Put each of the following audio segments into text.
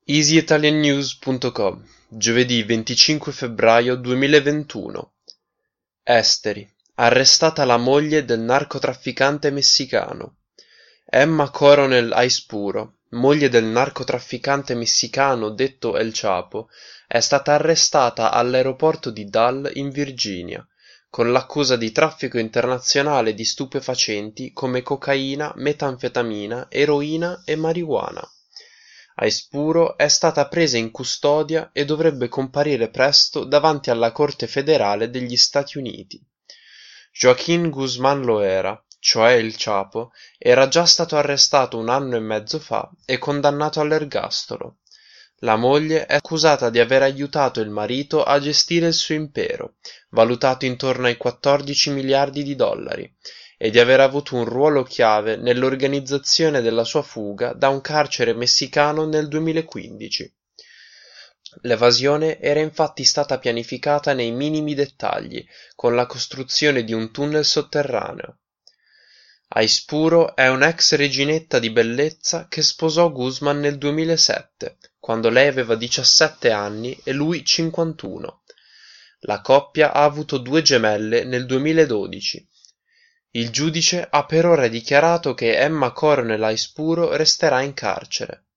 EasyItalianNews.com, giovedì 25 febbraio 2021. Esteri. Arrestata la moglie del narcotrafficante messicano. Emma Coronel Aispuro, moglie del narcotrafficante messicano detto El Chapo, è stata arrestata all'aeroporto di Dal in Virginia, con l'accusa di traffico internazionale di stupefacenti come cocaina, metanfetamina, eroina e marijuana. Aispuro è stata presa in custodia e dovrebbe comparire presto davanti alla Corte federale degli Stati Uniti. Joaquín Guzmán Loera, cioè il Chapo, era già stato arrestato 1 anno e mezzo fa e condannato all'ergastolo. La moglie è accusata di aver aiutato il marito a gestire il suo impero, valutato intorno ai 14 miliardi di dollari, e di aver avuto un ruolo chiave nell'organizzazione della sua fuga da un carcere messicano nel 2015. L'evasione era infatti stata pianificata nei minimi dettagli, con la costruzione di un tunnel sotterraneo. Aispuro è un'ex reginetta di bellezza che sposò Guzman nel 2007, quando lei aveva 17 anni e lui 51. La coppia ha avuto 2 gemelle nel 2012. Il giudice ha per ora dichiarato che Emma Coronel Aispuro resterà in carcere.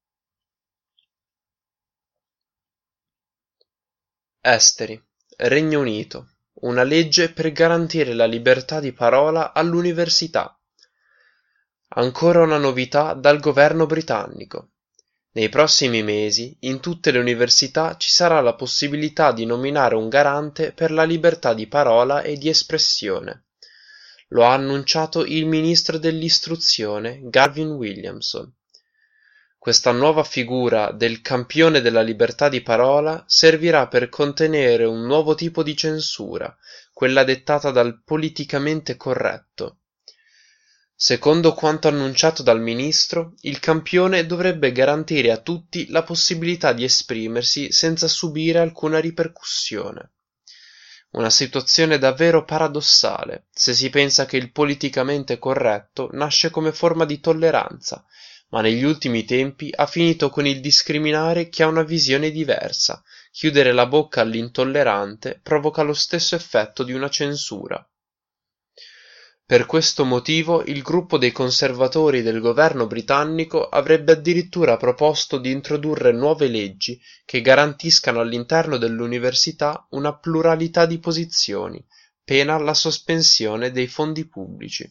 Esteri. Regno Unito. Una legge per garantire la libertà di parola all'università. Ancora una novità dal governo britannico. Nei prossimi mesi, in tutte le università ci sarà la possibilità di nominare un garante per la libertà di parola e di espressione. Lo ha annunciato il ministro dell'istruzione Gavin Williamson. Questa nuova figura del campione della libertà di parola servirà per contenere un nuovo tipo di censura, quella dettata dal politicamente corretto. Secondo quanto annunciato dal ministro, il campione dovrebbe garantire a tutti la possibilità di esprimersi senza subire alcuna ripercussione. Una situazione davvero paradossale, se si pensa che il politicamente corretto nasce come forma di tolleranza, ma negli ultimi tempi ha finito con il discriminare chi ha una visione diversa. Chiudere la bocca all'intollerante provoca lo stesso effetto di una censura. Per questo motivo il gruppo dei conservatori del governo britannico avrebbe addirittura proposto di introdurre nuove leggi che garantiscano all'interno dell'università una pluralità di posizioni, pena la sospensione dei fondi pubblici.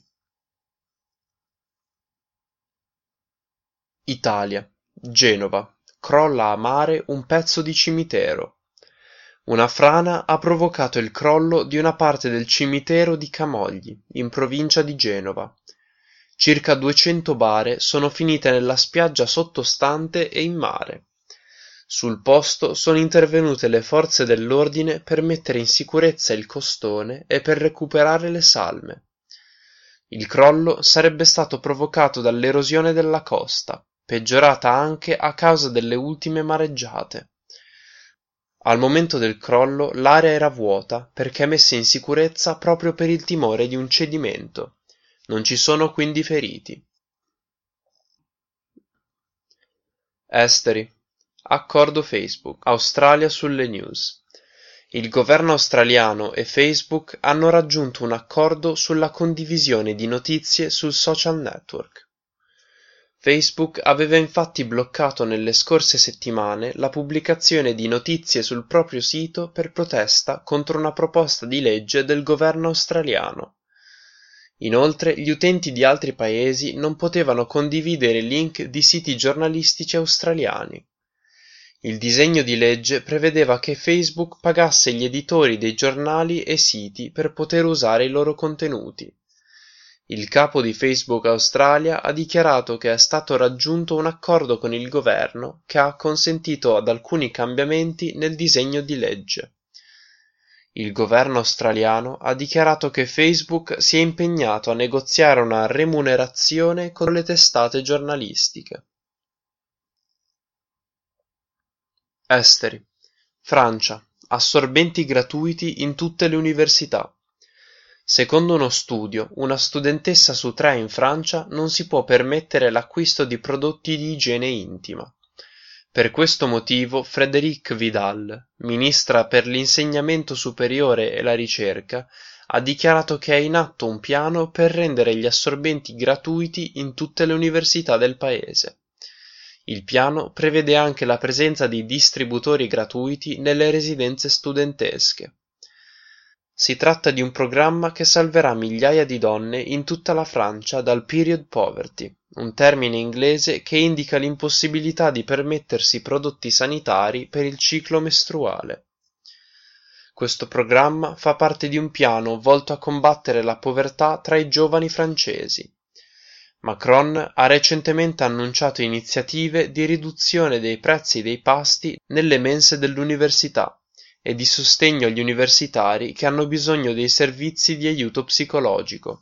Italia. Genova. Crolla a mare un pezzo di cimitero. Una frana ha provocato il crollo di una parte del cimitero di Camogli, in provincia di Genova. Circa 200 bare sono finite nella spiaggia sottostante e in mare. Sul posto sono intervenute le forze dell'ordine per mettere in sicurezza il costone e per recuperare le salme. Il crollo sarebbe stato provocato dall'erosione della costa, peggiorata anche a causa delle ultime mareggiate. Al momento del crollo l'area era vuota perché messa in sicurezza proprio per il timore di un cedimento. Non ci sono quindi feriti. Esteri. Accordo Facebook. Australia sulle news. Il governo australiano e Facebook hanno raggiunto un accordo sulla condivisione di notizie sul social network. Facebook aveva infatti bloccato nelle scorse settimane la pubblicazione di notizie sul proprio sito per protesta contro una proposta di legge del governo australiano. Inoltre, gli utenti di altri paesi non potevano condividere link di siti giornalistici australiani. Il disegno di legge prevedeva che Facebook pagasse gli editori dei giornali e siti per poter usare i loro contenuti. Il capo di Facebook Australia ha dichiarato che è stato raggiunto un accordo con il governo che ha consentito ad alcuni cambiamenti nel disegno di legge. Il governo australiano ha dichiarato che Facebook si è impegnato a negoziare una remunerazione con le testate giornalistiche. Esteri. Francia. Assorbenti gratuiti in tutte le università. Secondo uno studio, una studentessa su 3 in Francia non si può permettere l'acquisto di prodotti di igiene intima. Per questo motivo Frédérique Vidal, ministra per l'insegnamento superiore e la ricerca, ha dichiarato che è in atto un piano per rendere gli assorbenti gratuiti in tutte le università del paese. Il piano prevede anche la presenza di distributori gratuiti nelle residenze studentesche. Si tratta di un programma che salverà migliaia di donne in tutta la Francia dal period poverty, un termine inglese che indica l'impossibilità di permettersi prodotti sanitari per il ciclo mestruale. Questo programma fa parte di un piano volto a combattere la povertà tra i giovani francesi. Macron ha recentemente annunciato iniziative di riduzione dei prezzi dei pasti nelle mense dell'università e di sostegno agli universitari che hanno bisogno dei servizi di aiuto psicologico.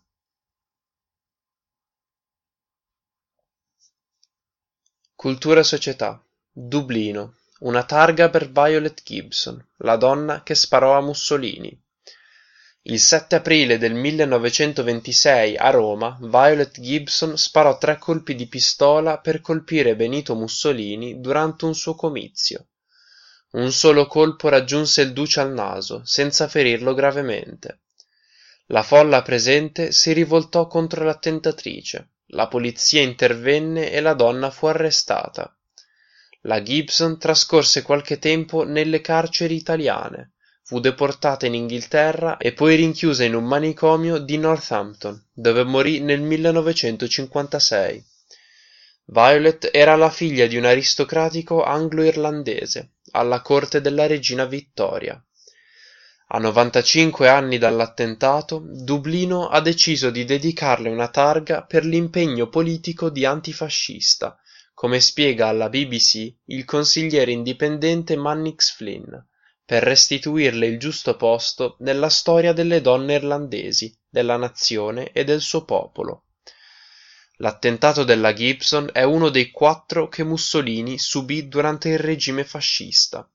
Cultura e società. Dublino. Una targa per Violet Gibson, la donna che sparò a Mussolini. Il 7 aprile del 1926 a Roma, Violet Gibson sparò 3 colpi di pistola per colpire Benito Mussolini durante un suo comizio. Un solo colpo raggiunse il duce al naso, senza ferirlo gravemente. La folla presente si rivoltò contro l'attentatrice. La polizia intervenne e la donna fu arrestata. La Gibson trascorse qualche tempo nelle carceri italiane. Fu deportata in Inghilterra e poi rinchiusa in un manicomio di Northampton, dove morì nel 1956. Violet era la figlia di un aristocratico anglo-irlandese, alla corte della regina Vittoria. A 95 anni dall'attentato, Dublino ha deciso di dedicarle una targa per l'impegno politico di antifascista, come spiega alla BBC il consigliere indipendente Mannix Flynn, per restituirle il giusto posto nella storia delle donne irlandesi, della nazione e del suo popolo. L'attentato della Gibson è uno dei 4 che Mussolini subì durante il regime fascista.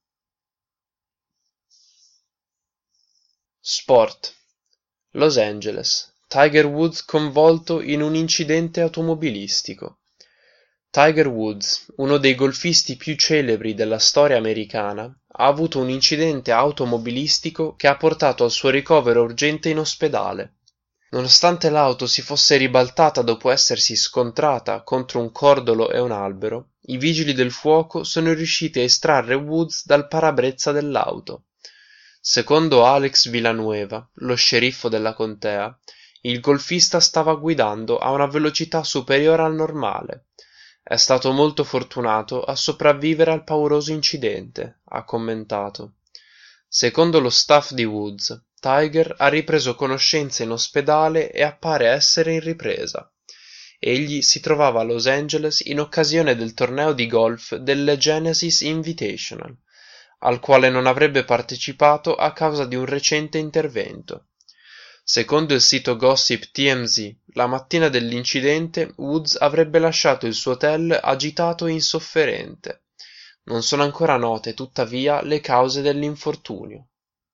Sport. Los Angeles. Tiger Woods coinvolto in un incidente automobilistico. Tiger Woods, uno dei golfisti più celebri della storia americana, ha avuto un incidente automobilistico che ha portato al suo ricovero urgente in ospedale. Nonostante l'auto si fosse ribaltata dopo essersi scontrata contro un cordolo e un albero, i vigili del fuoco sono riusciti a estrarre Woods dal parabrezza dell'auto. Secondo Alex Villanueva, lo sceriffo della contea, il golfista stava guidando a una velocità superiore al normale. È stato molto fortunato a sopravvivere al pauroso incidente, ha commentato. Secondo lo staff di Woods, Tiger ha ripreso conoscenza in ospedale e appare essere in ripresa. Egli si trovava a Los Angeles in occasione del torneo di golf delle Genesis Invitational, al quale non avrebbe partecipato a causa di un recente intervento. Secondo il sito Gossip TMZ, la mattina dell'incidente Woods avrebbe lasciato il suo hotel agitato e insofferente. Non sono ancora note, tuttavia, le cause dell'infortunio.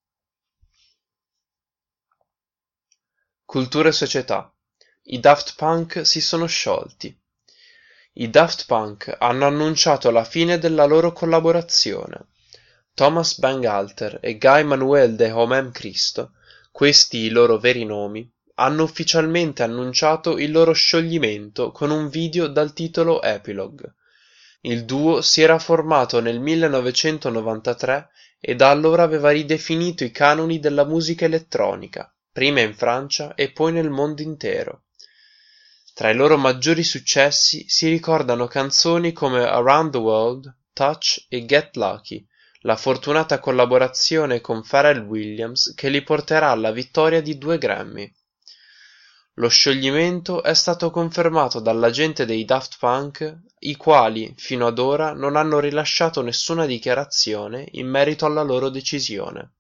Cultura e società. I Daft Punk si sono sciolti. I Daft Punk hanno annunciato la fine della loro collaborazione. Thomas Bangalter e Guy Manuel de Homem Christo, questi i loro veri nomi, hanno ufficialmente annunciato il loro scioglimento con un video dal titolo Epilogue. Il duo si era formato nel 1993 e da allora aveva ridefinito i canoni della musica elettronica, prima in Francia e poi nel mondo intero. Tra i loro maggiori successi si ricordano canzoni come Around the World, Touch e Get Lucky, la fortunata collaborazione con Pharrell Williams che li porterà alla vittoria di 2 Grammy. Lo scioglimento è stato confermato dall'agente dei Daft Punk, i quali, fino ad ora, non hanno rilasciato nessuna dichiarazione in merito alla loro decisione.